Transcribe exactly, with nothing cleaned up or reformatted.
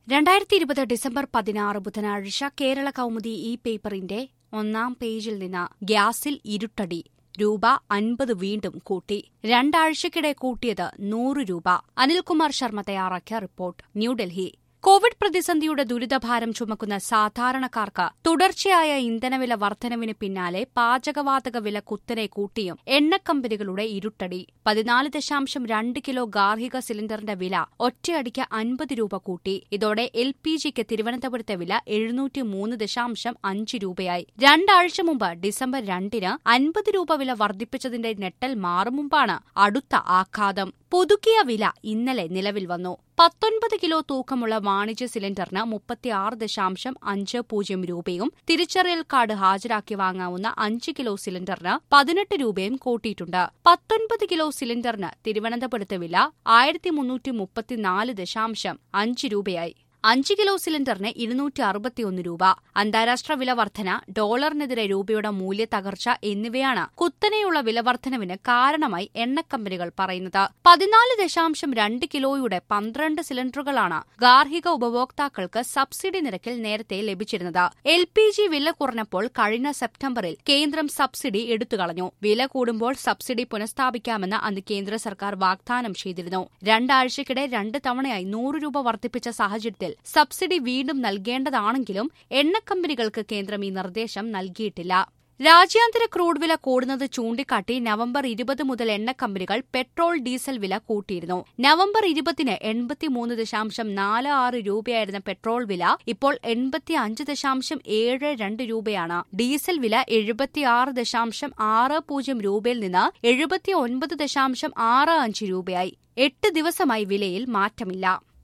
രണ്ടായിരത്തി ഇരുപത് ഡിസംബർ പതിനാറ് ബുധനാഴ്ച കേരള കൗമുദി ഈ പേപ്പറിന്റെ ഒന്നാം പേജിൽ നിന്ന് ഗ്യാസിൽ ഇരുട്ടടി രൂപ അൻപത് വീണ്ടും കൂട്ടി. രണ്ടാഴ്ചക്കിടെ കൂട്ടിയത് നൂറ് രൂപ. അനിൽകുമാർ ശർമ്മ തയ്യാറാക്കിയ റിപ്പോർട്ട്. ന്യൂഡൽഹി. കോവിഡ് പ്രതിസന്ധിയുടെ ദുരിതഭാരം ചുമക്കുന്ന സാധാരണക്കാർക്ക് തുടർച്ചയായ ഇന്ധനവില വർധനവിന് പിന്നാലെ പാചകവാതക വില കുത്തനെ കൂട്ടിയും എണ്ണക്കമ്പനികളുടെ ഇരുട്ടടി. പതിനാല് ദശാംശം രണ്ട് കിലോ ഗാർഹിക സിലിണ്ടറിന്റെ വില ഒറ്റയടിക്ക് അൻപത് രൂപ കൂട്ടി. ഇതോടെ എൽ പി ജിക്ക് തിരുവനന്തപുരത്തെ വില എഴുന്നൂറ്റി മൂന്ന് ദശാംശം അഞ്ച് രൂപയായി. രണ്ടാഴ്ച മുമ്പ് ഡിസംബർ രണ്ടിന് അൻപത് രൂപ വില വർദ്ധിപ്പിച്ചതിന്റെ ഞെട്ടൽ മാറും മുമ്പാണ് അടുത്ത ആഘാതം. പുതുക്കിയ വില ഇന്നലെ നിലവിൽ വന്നു. പത്തൊൻപത് കിലോ തൂക്കമുള്ള വാണിജ്യ സിലിണ്ടറിന് മുപ്പത്തിയാറ് ദശാംശം അഞ്ച് പൂജ്യം രൂപയും തിരിച്ചറിയൽ കാർഡ് ഹാജരാക്കി വാങ്ങാവുന്ന അഞ്ച് കിലോ സിലിണ്ടറിന് പതിനെട്ട് രൂപയും കൂട്ടിയിട്ടുണ്ട്. പത്തൊൻപത് കിലോ സിലിണ്ടറിന് തിരുവനന്തപുരത്തെ വില ആയിരത്തി മുന്നൂറ്റി മുപ്പത്തിനാല് ദശാംശം അഞ്ച് രൂപയായി. അഞ്ച് കിലോ സിലിണ്ടറിന് ഇരുന്നൂറ്റി അറുപത്തിയൊന്ന് രൂപ. അന്താരാഷ്ട്ര വില വർധന, ഡോളറിനെതിരെ രൂപയുടെ മൂല്യത്തകർച്ച എന്നിവയാണ് കുത്തനെയുള്ള വിലവർധനവിന് കാരണമായി എണ്ണക്കമ്പനികൾ പറയുന്നത്. പതിനാല് ദശാംശം രണ്ട് കിലോയുടെ പന്ത്രണ്ട് സിലിണ്ടറുകളാണ് ഗാർഹിക ഉപഭോക്താക്കൾക്ക് സബ്സിഡി നിരക്കിൽ നേരത്തെ ലഭിച്ചിരുന്നത്. എൽ പി ജി വില കുറഞ്ഞപ്പോൾ കഴിഞ്ഞ സെപ്റ്റംബറിൽ കേന്ദ്രം സബ്സിഡി എടുത്തുകളഞ്ഞു. വില കൂടുമ്പോൾ സബ്സിഡി പുനഃസ്ഥാപിക്കാമെന്ന് അന്ന് കേന്ദ്ര സർക്കാർ വാഗ്ദാനം ചെയ്തിരുന്നു. രണ്ടാഴ്ചക്കിടെ രണ്ട് തവണയായി നൂറ് രൂപ വർദ്ധിപ്പിച്ച സാഹചര്യത്തിൽ സബ്സിഡി വീണ്ടും നൽകേണ്ടതാണെങ്കിലും എണ്ണക്കമ്പനികൾക്ക് കേന്ദ്രം ഈ നിർദ്ദേശം നൽകിയിട്ടില്ല. രാജ്യാന്തര ക്രൂഡ് വില കൂടുന്നത് ചൂണ്ടിക്കാട്ടി നവംബർ ഇരുപത് മുതൽ എണ്ണക്കമ്പനികൾ പെട്രോൾ ഡീസൽ വില കൂട്ടിയിരുന്നു. നവംബർ ഇരുപതിന് എൺപത്തിമൂന്ന് ദശാംശം നാല് ആറ് രൂപയായിരുന്ന പെട്രോൾ വില ഇപ്പോൾ എൺപത്തിയഞ്ച് ദശാംശം ഏഴ് രണ്ട് രൂപയാണ്. ഡീസൽ വില എഴുപത്തിയാറ് ദശാംശം ആറ് പൂജ്യം രൂപയിൽ നിന്ന് എഴുപത്തിയൊൻപത് ദശാംശം ആറ് അഞ്ച് രൂപയായി. എട്ട് ദിവസമായി വിലയിൽ മാറ്റമില്ല.